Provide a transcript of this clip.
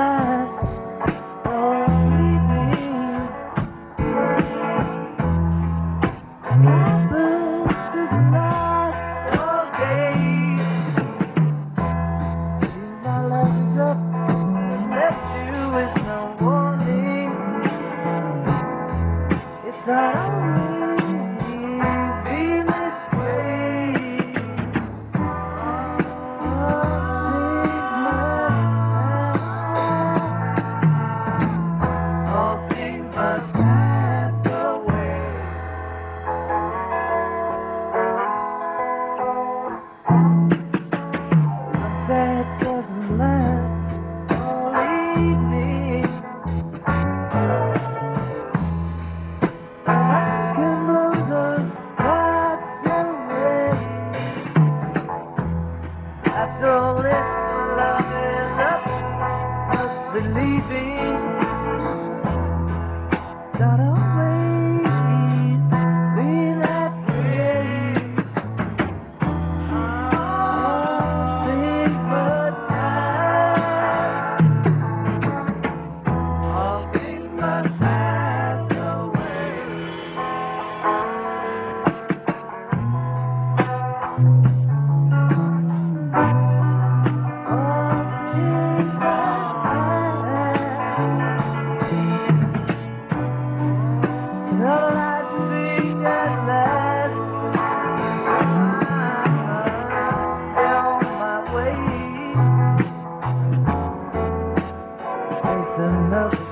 last or fleeting. Happens to the last of days. Seems my life is up and left you with no warning. It's not always been this way. All things must pass away. That doesn't last all evening. I can blow those sparks away. After all this, love is up, must be leaving. Not always be that way. All things must pass. All things must pass away. All things must pass. All I see at last. It's enough.